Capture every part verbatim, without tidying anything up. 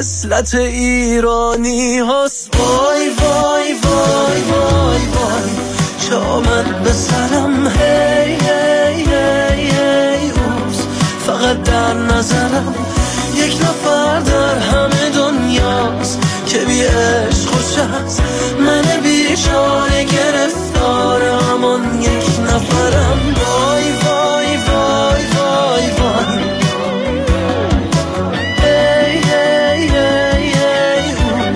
خصلت ایرانی هست. وای وای وای وای وای چه آمد به سرم، هی هی هی هی اوز فقط در نظرم یک نفر در همه دنیاست که بی عشق خوش است. من بیچاره گرفتار همان یک نفرم. وای وای وای وای وای هی هی هی هی اوز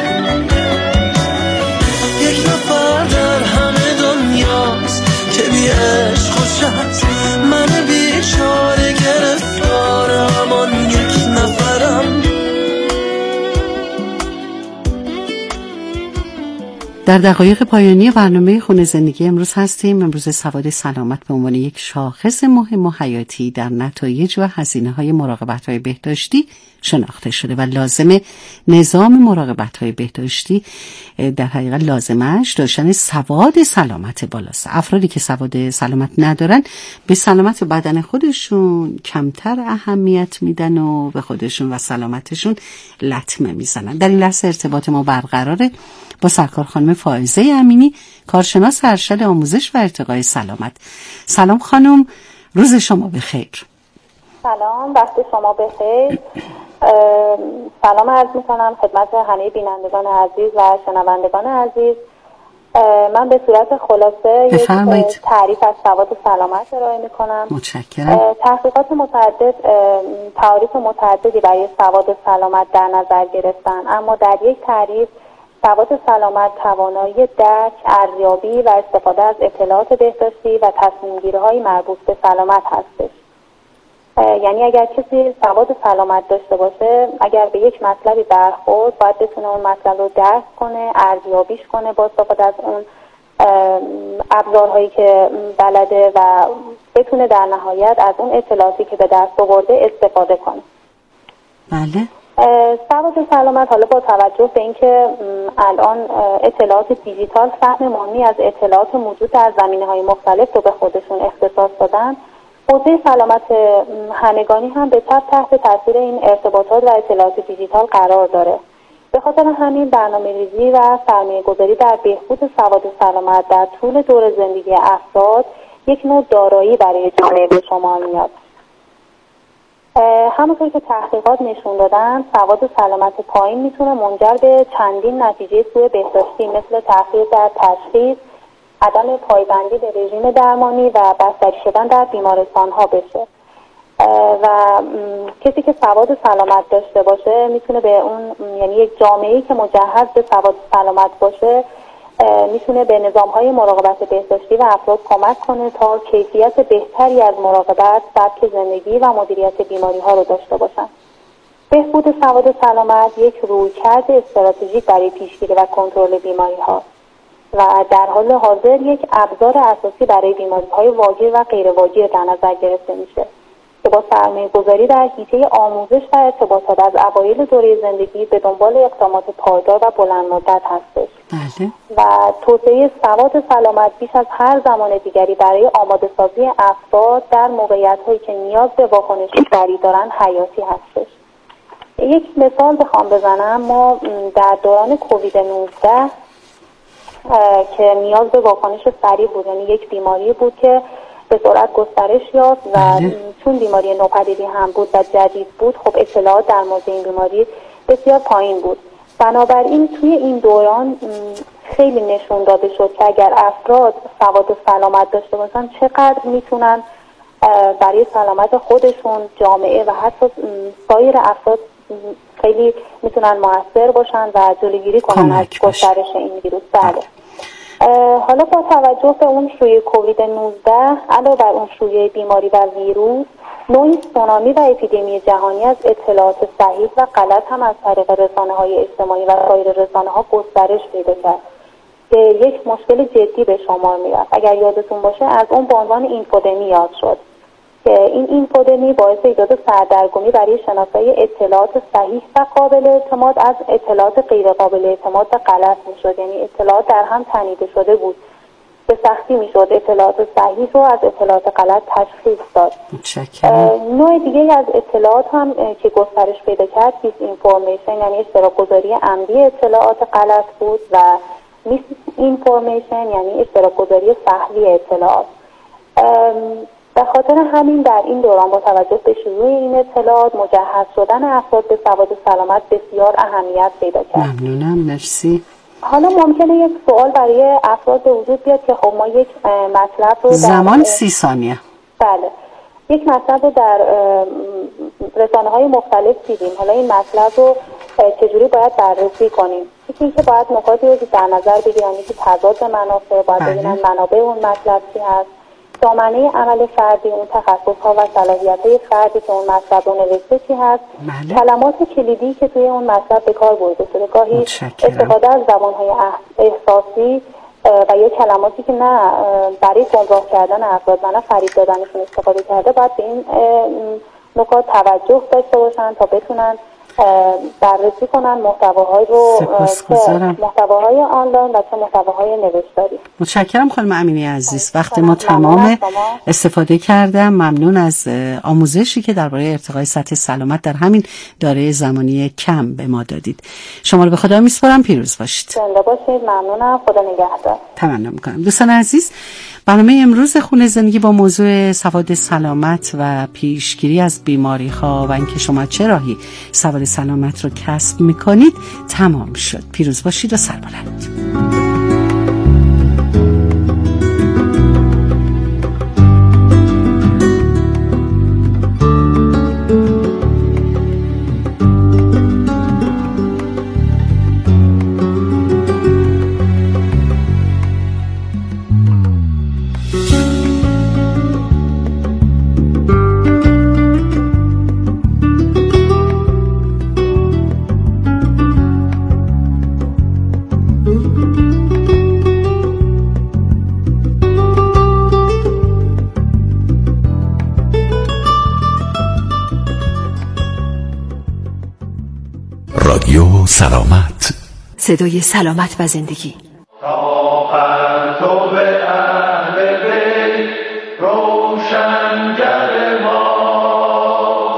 یک نفر در همه دنیاست که بی عشق خوش است. من بیچاره گرفتار همان یک نفرم. در دقایق پایانی برنامه خونه زندگی امروز هستیم. امروز سواد سلامت به عنوان یک شاخص مهم و حیاتی در نتایج و هزینه‌های مراقبت‌های بهداشتی شناخته شده و لازم نظام مراقبت‌های بهداشتی در حقیقت لازمش داشتن سواد سلامت بالاست. افرادی که سواد سلامت ندارن به سلامت بدن خودشون کمتر اهمیت میدن و به خودشون و سلامتشون لطمه میزنن. در این لحظه ارتباط ما برقراره با سرکار خانم فائزه امینی، کارشناس ارشد آموزش و ارتقای سلامت. سلام خانم، روز شما بخیر. سلام، وقت شما بخیر. سلام عرض میکنم خدمت همه بینندگان عزیز و شنوندگان عزیز. من به صورت خلاصه بفرمایید. یک تعریف از سواد سلامت ارائه میکنم. متشکرم. تحقیقات متعدد تعریف متعددی برای سواد سلامت در نظر گرفتن، اما در یک تعریف سواد سلامت توانایی درک، ارزیابی و استفاده از اطلاعات بهداشتی و تصمیم‌گیری‌های مربوط به سلامت هستش. یعنی اگر کسی سواد سلامت داشته باشه، اگر به یک مطلبی برخورد باید بتونه اون مطلب رو درک کنه، ارزیابیش کنه با استفاده از اون ابزارهایی که بلده و بتونه در نهایت از اون اطلاعاتی که به دست آورده استفاده کنه. بله. سواد سلامت حالا با توجه به اینکه الان اطلاعات دیجیتال فهم مهمی از اطلاعات موجود در زمینه‌های مختلف رو به خودشون اختصاص دادن، حوزه سلامت همگانی هم به تبع تحت تاثیر این ارتباطات و اطلاعات دیجیتال قرار داره. به خاطر همین برنامه‌ریزی و سرمایه‌گذاری در بهبود سواد سلامت در طول دور زندگی افراد یک نوع دارایی برای جامعه به شمار میاد. همونطور که تحقیقات نشون دادن، سواد سلامت پایین میتونه منجر به چندین نتیجه سوء بهداشتی مثل تأخیر در تشخیص، عدم پایبندی به رژیم درمانی و بستری شدن در بیمارستان ها بشه. و کسی که سواد سلامت داشته باشه میتونه به اون، یعنی یک جامعه‌ای که مجهز به سواد سلامت باشه میتونه به نظام‌های مراقبت بهداشتی و افراد کمک کنه تا کیفیت بهتری از مراقبت، سبک زندگی و مدیریت بیماری‌ها رو داشته باشن. بهبود سواد سلامت یک رویکرد استراتژیک برای پیشگیری و کنترل بیماری‌ها و در حال حاضر یک ابزار اساسی برای بیماری‌های واگیر و غیر واگیر در نظر گرفته میشه که با سرمایه‌گذاری در حیطه آموزش و ارتباطات از اوایل دوره زندگی به دنبال اقدامات پایدار و بلند مدت هستش. بله. و توسعه سواد سلامت بیش از هر زمان دیگری برای آماده سازی افراد در موقعیت‌هایی که نیاز به واکنش سریع دارن حیاتی هستش. یک مثال بخوام بزنم، ما در دوران کووید نوزده که نیاز به واکنش سریع بود، یعنی یک بیماری بود که به سرعت گسترش یافت و چون بیماری نوپدیدی هم بود و جدید بود، خب اطلاعات در مورد این بیماری بسیار پایین بود. بنابراین توی این دوران خیلی نشون داده شد که اگر افراد سواد سلامت داشته باشن چقدر میتونن برای سلامت خودشون، جامعه و حتی سایر افراد خیلی میتونن موثر باشن و جلوگیری کنن از گسترش این ویروس. بله. حالا با توجه به اون شیوع کووید نوزده علاوه بر اون شیوع بیماری و ویروس، نوعی سونامی و اپیدمی جهانی از اطلاعات صحیح و غلط هم از طریق رسانه‌های اجتماعی و سایر رسانه‌ها گسترش پیدا کرد که یک مشکل جدی به شمار میاد. اگر یادتون باشه از اون به عنوان اینفودمی یاد شد که این اینفودمی باعث ایجاد سردرگمی برای شناسایی اطلاعات صحیح و قابل اعتماد از اطلاعات غیر قابل اعتماد و غلط میشد. یعنی اطلاعات در هم تنیده شده بود به سختی میشد اطلاعات صحیح رو از اطلاعات غلط تشخیص داد. نوع دیگه از اطلاعات هم که گسترش پیدا کرد دیس اینفورمیشن، یعنی اشتراک گذاری عمدی اطلاعات غلط بود، و میس اینفورمیشن یعنی اشتراک گذاری سهوی اطلاعات. به خاطر همین در این دوران با توجه به شیوع این اطلاعات مجهز شدن افراد به سواد سلامت بسیار اهمیت پیدا کرد. ممنونم، مرسی. حالا ممکنه یک سوال برای افراد به وجود بیاد که خب ما یک مطلب رو زمان سی ثانیه. بله، یک مطلب رو در رسانه های مختلف دیدیم، حالا این مطلب رو چجوری باید بررسی کنیم؟ یکی اینکه باید نکاتی رو در نظر بگیرن، یکی تضاد منافع، باید ببینن منابع اون مطلب چی هست، دامنه عمل فردی، اون تخصص‌ها و صلاحیت‌های فردی که اون مطلب رو نوشته چی هست، بله. کلمات کلیدی که توی اون مطلب به کار برده شده، گاهی استفاده از زبان‌های احساسی و یا کلماتی که نه برای گمراه کردن افراد و نه فریب دادنشون استفاده کرده، باید به این نکات توجه داشته باشن تا بتونن بررسی کنن محتواهای رو، چه محتواهای آنلاین و چه محتواهای نوشتاری. متشکرم خانم امینی عزیز، وقت ما تمام استفاده کردم. ممنون از آموزشی که درباره ارتقای سطح سلامت در همین دوره زمانی کم به ما دادید. شما رو به خدا میسپارم، پیروز باشید. زنده باشید. ممنونم، خدا نگهدار. تمنا میکنم. دوستان عزیز، برنامه امروز خونه زندگی با موضوع سواد سلامت و پیشگیری از بیماری‌ها و اینکه شما چه راهی سواد سلامت رو کسب میکنید تمام شد. پیروز باشید و سربلند. رادیو سلامت، صدای سلامت و زندگی. روشنگر ما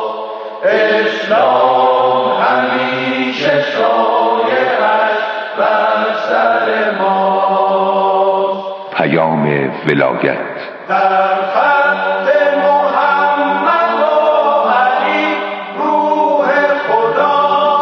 اسلام همیشه شایعش بر سر ما. پیام ولایت در خط محمد و علی روح خدا،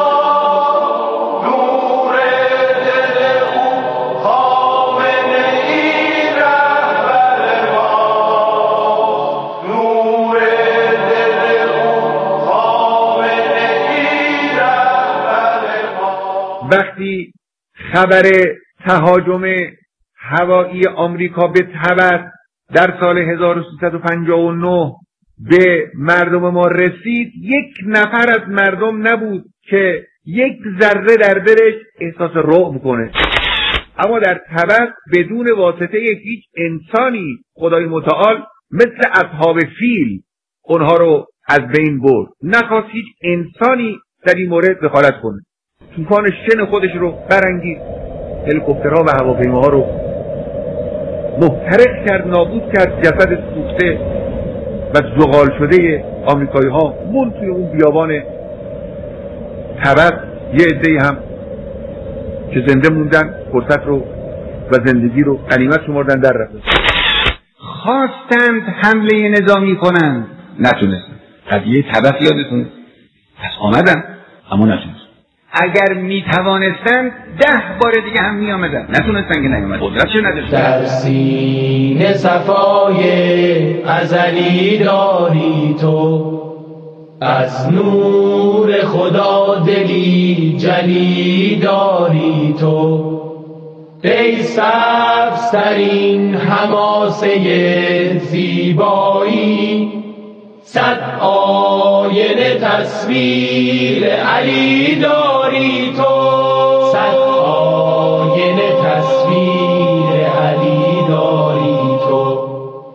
نور دل او خامنه ای رهبر ما، نور دل او خامنه ای رهبر ما. وقتی خبر تهاجم هوایی آمریکا به تبر در سال هزار و سیصد و پنجاه و نه به مردم ما رسید، یک نفر از مردم نبود که یک ذره در دلش احساس رعب کنه. اما در تبر بدون واسطه هیچ انسانی خدای متعال مثل اصحاب فیل اونها رو از بین برد. نخواست هیچ انسانی در این مورد دخالت کنه. طوفان شن خودش رو برانگیخت، هلیکوپترها و هواپیماها رو محترق کرد، نابود کرد. جسد سوخته و زغال شده آمریکایی ها مون توی اون بیابان تبر. یه عده‌ای هم که زنده موندن فرصت رو و زندگی رو غنیمت شمردن در رفت. خواستند حمله نظامی کنند، نتونستند. قضیه تبر یادتون پس آمدن اما نتونستند. اگر می توانستند ده بار دیگه هم می آمدن، نتونستن که نیومد، قدرت چه نداشتن. در سینه صفای ازلی داری تو، از نور خدا دلی جلی داری تو، ای سبزترین حماسه زیبایی، صد آینه تصویر علی داری تو، صد آینه تصویر علی داری تو.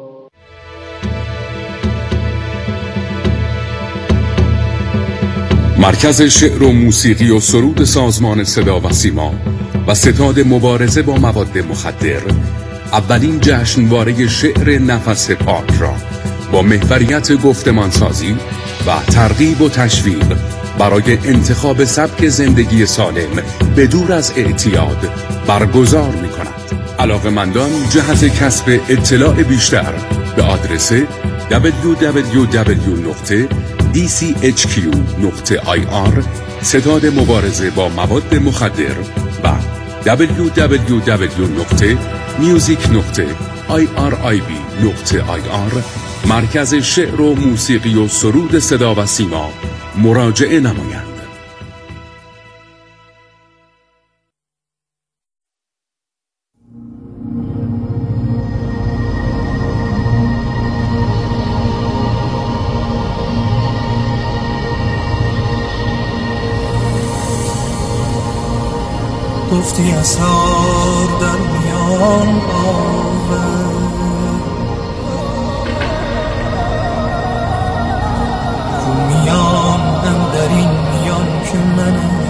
مرکز شعر و موسیقی و سرود سازمان صدا و سیما و ستاد مبارزه با مواد مخدر اولین جشنواره شعر نفس پاک را با محوریت گفتمانسازی و ترغیب و تشویق برای انتخاب سبک زندگی سالم بدور از اعتیاد برگزار می کند. علاقه‌مندان جهت کسب اطلاع بیشتر به آدرس دبلیو دبلیو دبلیو دات دی سی اچ کیو دات آی آر ستاد مبارزه با مواد مخدر و دبلیو دبلیو دبلیو دات میوزیک دات آی آر آی بی دات آی آر مرکز شعر و موسیقی و سرود صدا و سیما مراجعه نمایند. گفتی اسرار در میان آور، رو میان هم در این میان که منم.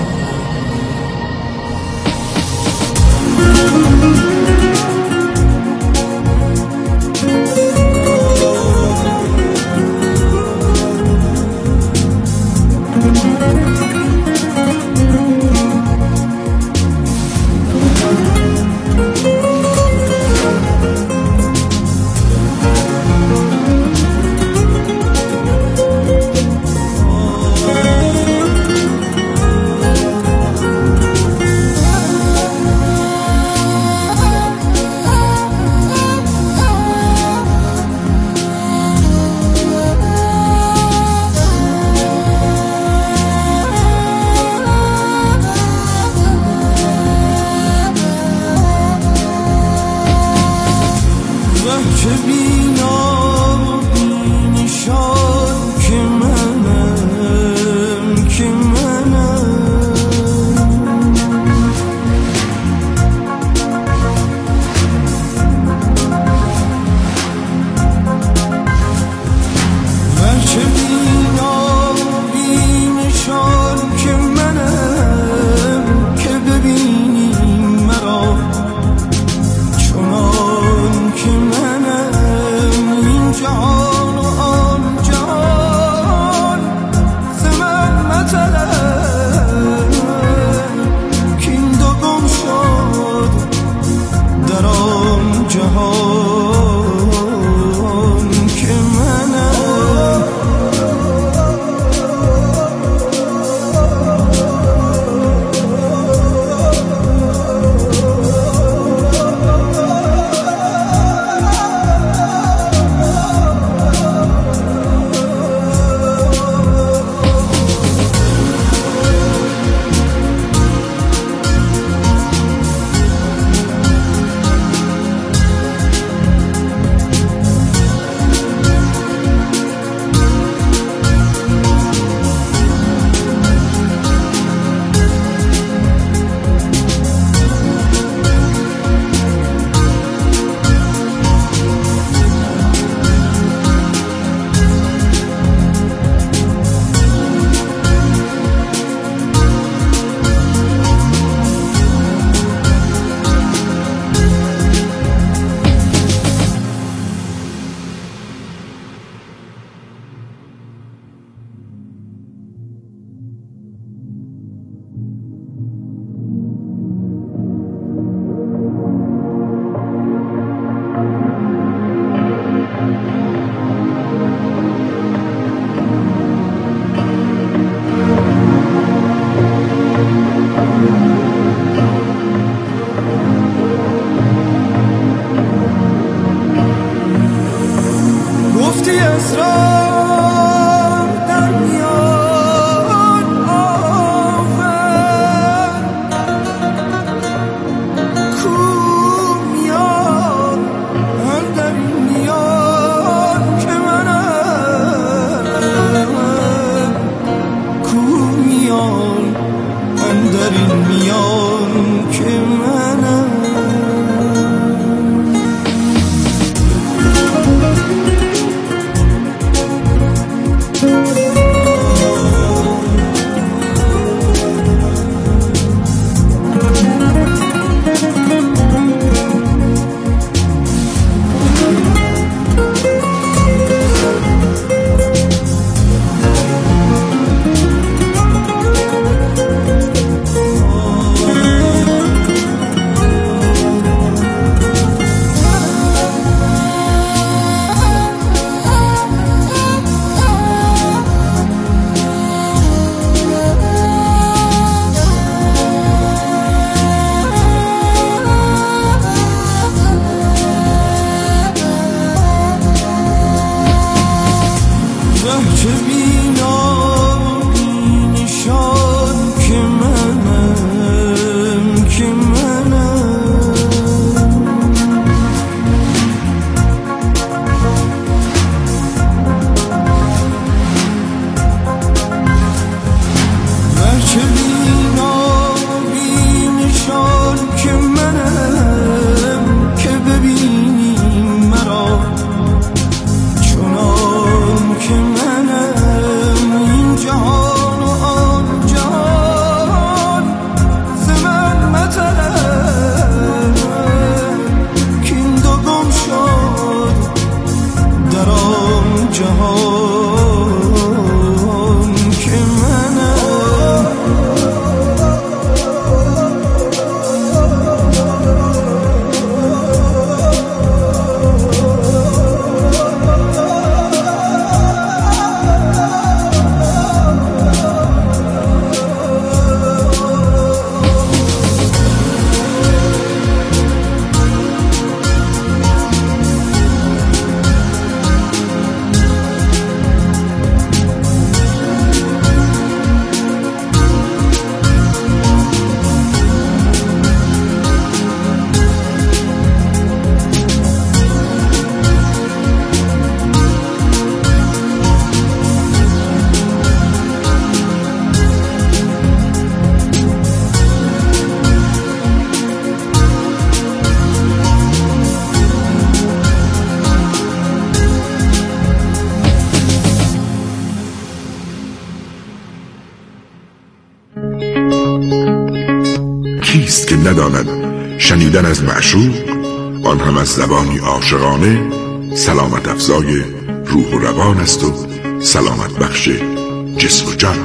کیست که نداند شنیدن از معشوق، آن هم از زبانی عاشقانه، سلامت افزای روح و روان است و سلامت بخش جسم و جان.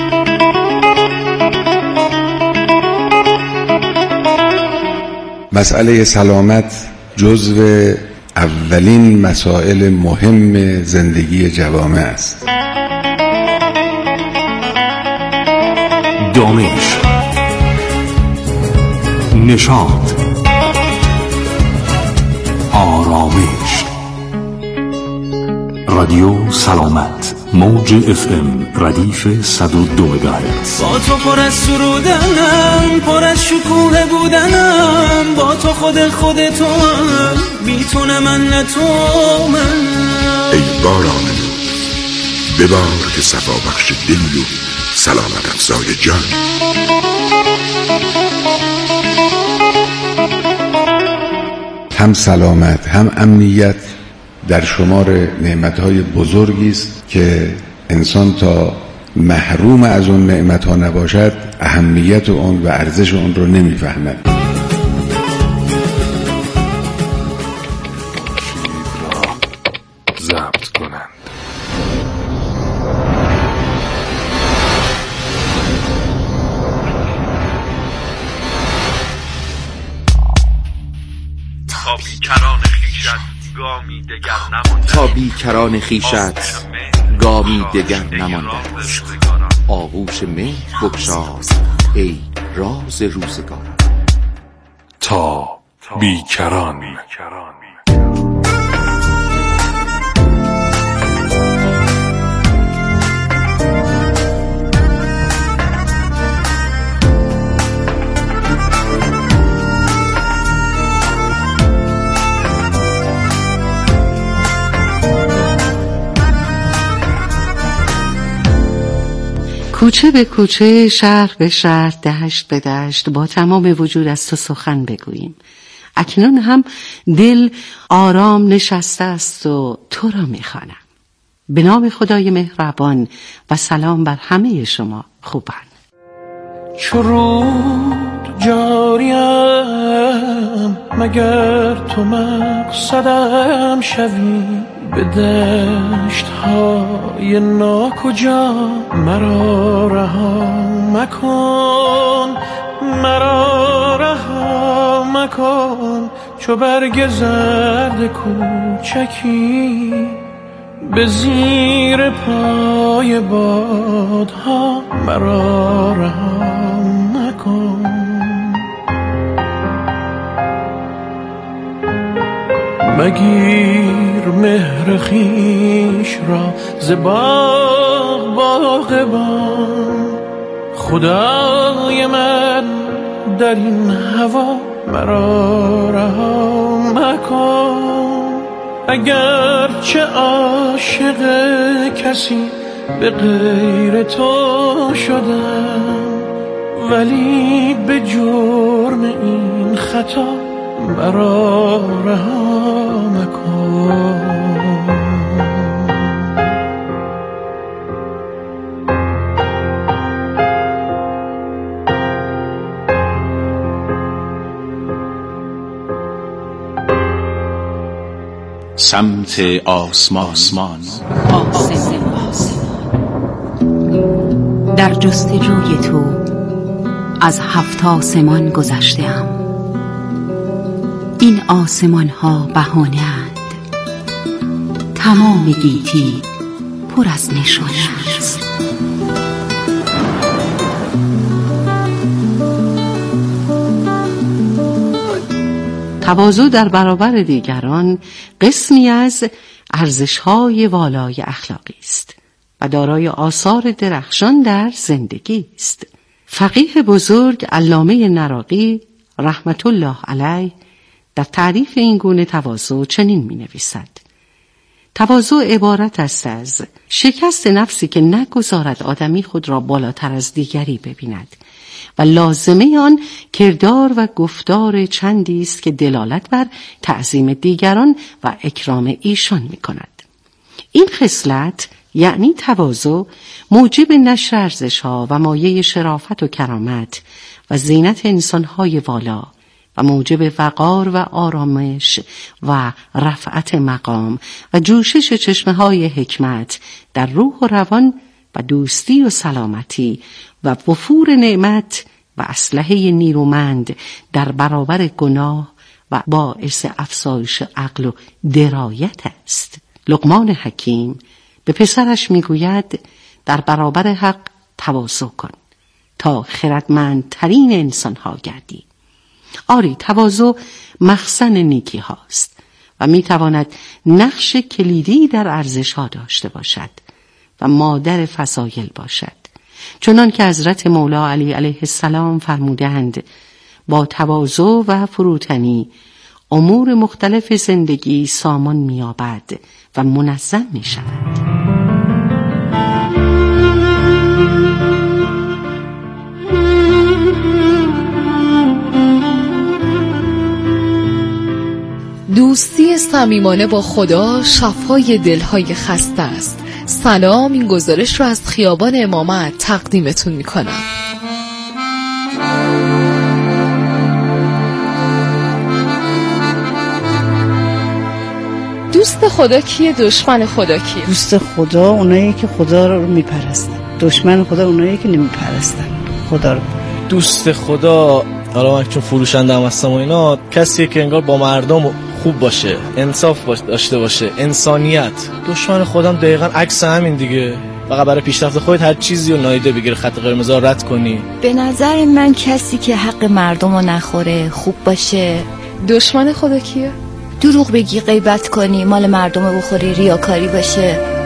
مسئله سلامت جزو اولین مسائل مهم زندگی جوامع است. دانش، نشاط، آرامش. رادیو سلامت، موج اف ام ردیف صد و دو مگاهرتز. با تو پر از سرودنم، پر از شکوه بودنم، با تو خود خود تو هم، بی تو نه من نه تو من. ای باران نور ببار که صفا بخش دلی و سلامت افزای جان. هم سلامت هم امنیت در شمار نعمتهای بزرگی است که انسان تا محروم از اون نعمتها نباشد اهمیت اون و ارزش اون رو نمیفهمد. ضبط کنند. تا بیکران خیشت گامی دگر نمانده، تا بیکران خیشت گامی دگر نمانده، آغوش مهر بگشاز ای راز روزگار. تا بیکران. کوچه به کوچه، شهر به شهر، دشت به دشت، با تمام وجود از تو سخن بگوییم. اکنون هم دل آرام نشسته است و تو را میخوانم. به نام خدای مهربان و سلام بر همه شما خوبان. چرود جاریم مگر تو مقصدم شوی، به دشت های ناکجا مرا رها مکن، مرا رها مکن. چو برگ زرد کوچکی به زیر پای بادها مرا رها مکن. مگیر مهر خویش را ز باغ باغبان. خدای من در این هوا مرا رها مکن. اگر چه عاشق کسی به غیر تو شدم، ولی به جرم این خطا مرا رها مکن. سمت آسمان, آسمان. در جستجوی تو از هفت آسمان گذشته‌ام. این آسمان ها بهانه اند، تمام گیتی پر از نشانه است. تواضع در برابر دیگران قسمی از ارزش‌های والای اخلاقی است و دارای آثار درخشان در زندگی است. فقیه بزرگ علامه نراقی رحمت الله علیه در تعریف این گونه تواضع چنین می‌نویسد: تواضع عبارت است از شکست نفسی که نگذارد آدمی خود را بالاتر از دیگری ببیند و لازمه آن کردار و گفتار چندی است که دلالت بر تعظیم دیگران و اکرام ایشان می‌کند. این خصلت یعنی تواضع موجب نشر ارزش‌ها و مایه شرافت و کرامت و زینت انسان‌های والا و موجب وقار و آرامش و رفعت مقام و جوشش چشمه‌های حکمت در روح و روان و دوستی و سلامتی و وفور نعمت و اسلحه نیرومند در برابر گناه و باعث افزایش عقل و درایت است. لقمان حکیم به پسرش میگوید در برابر حق تواضع کن تا خردمندترین انسان‌ها گردی. آری، تواضع مخزن نیکی هاست و میتواند نقش کلیدی در ارزش ها داشته باشد و مادر فضایل باشد، چنان که حضرت مولا علی علیه السلام فرمودند با تواضع و فروتنی امور مختلف زندگی سامان می‌یابد و منظم می‌شود. دوستی صمیمانه با خدا شفای دلهای خسته است. سلام، این گزارش رو از خیابان امامت تقدیمتون میکنم. دوست خدا کیه؟ دشمن خدا کیه؟ دوست خدا اونایی که خدا رو میپرستن، دشمن خدا اونایی که نمیپرستن خدا رو. دوست خدا حالا من چون فروشنده هم هستم و اینا، کسیه که انگار با مردم خوب باشه، انصاف داشته باشه، انسانیت. دشمن خودم دقیقاً عکس همین دیگه، فقط برای پیشرفت خودت هر چیزی رو نادیده بگیری، خط قرمز رو رد کنی. به نظر من کسی که حق مردم رو نخوره، خوب باشه. دشمن خدا کیه؟ دروغ بگی، غیبت کنی، مال مردم رو بخوری، ریاکاری باشه.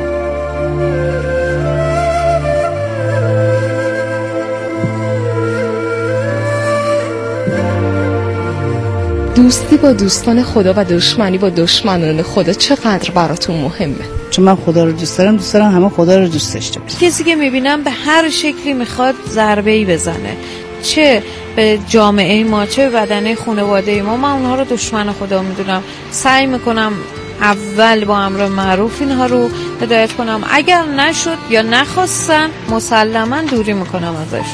دوستی با دوستان خدا و دشمنی با دشمنان خدا چقدر براتون مهمه؟ چون من خدا رو دوست دارم، دوست دارم همه خدا رو دوست داشته باشن. کسی که میبینم به هر شکلی میخواد ضربه‌ای بزنه، چه به جامعه ما چه به بدنه خانواده ما، من اونها رو دشمن خدا میدونم. سعی میکنم اول با امر معروف اینها رو هدایت کنم، اگر نشد یا نخواستن مسلما دوری میکنم ازش.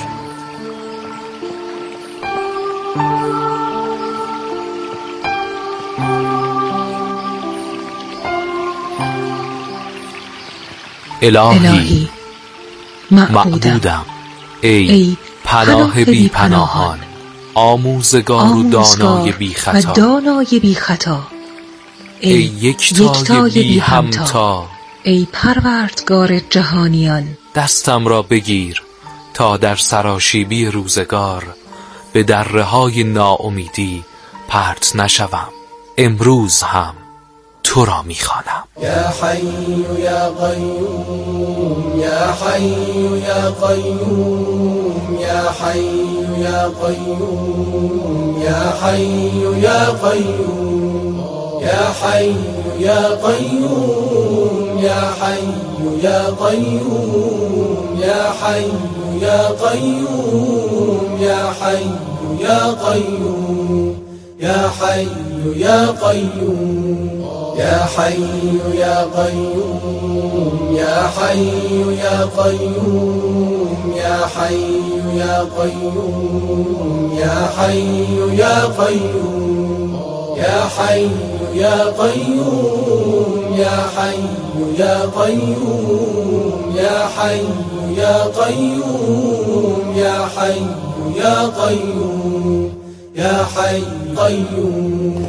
الهی, الهی معبودم ای, ای پناه بی پناهان، آموزگار و دانای بی خطا، و دانای بی خطا، ای یکتای بی همتا، ای پروردگار جهانیان، دستم را بگیر تا در سراشیبی روزگار به دره های ناامیدی پرت نشوم. امروز هم تو را میخوانم. یا حی یا قیوم یا حی یا قیوم یا حی یا قیوم یا حی یا قیوم یا حی یا قیوم یا حی یا قیوم یا حی یا قیوم یا حی یا قیوم یا حی یا قیوم یا حی یا قیوم یا حی یا قیوم یا حی یا قیوم یا حی یا قیوم یا حی یا قیوم یا حی یا قیوم یا حی یا قیوم یا حی یا قیوم یا حی قیوم.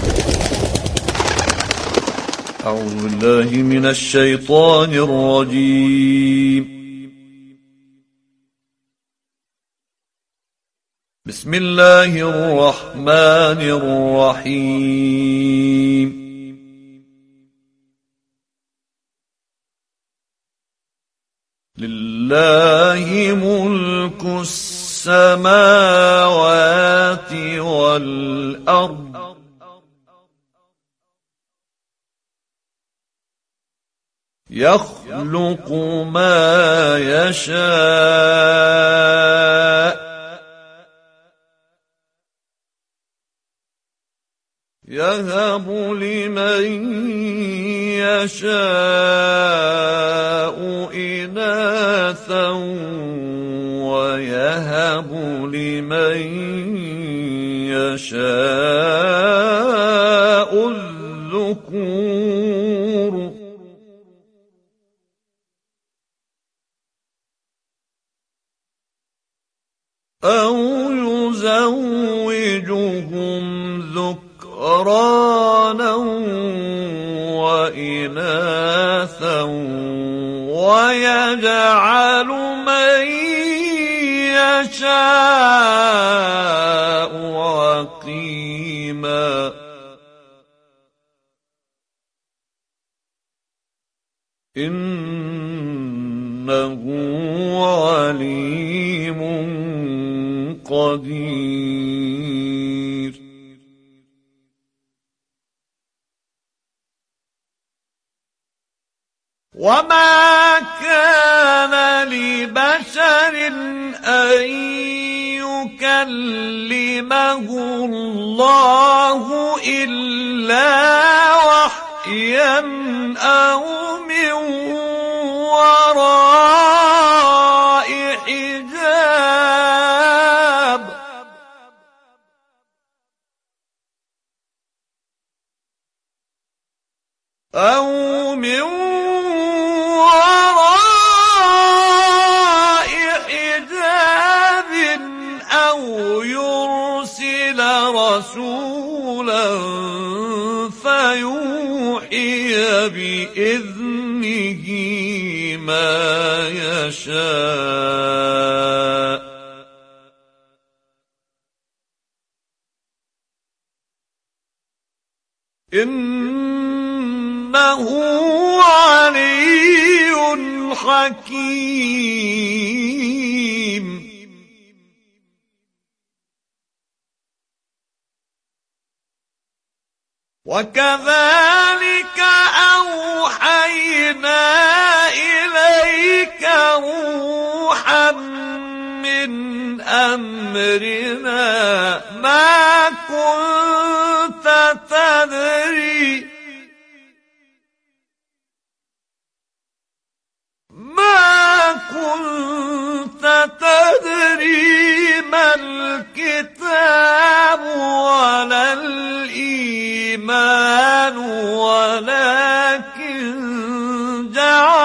أعوذ بالله من الشيطان الرجيم. بسم الله الرحمن الرحيم. لله ملك السماوات والأرض يخلق ما يشاء يهب لمن يشاء إناثا ويهب لمن يشاء الذكور أو يزوجهم ذكرانا وإناثا ويجعل من يشاء عقيما. إنه عليم قدير. وما كان لبشر أن يكلمه الله إلا وحيا أو من وراء حجاب أو من وراء حجاب أو يرسل رسولا فيوحي بإذنه ما يشاء. إنه علي حكيم. وكذلك أوحينا إليك روحا من أمرنا ما كنت تدري ما كنت تدري ما الكتاب ولا الإيمان ولكن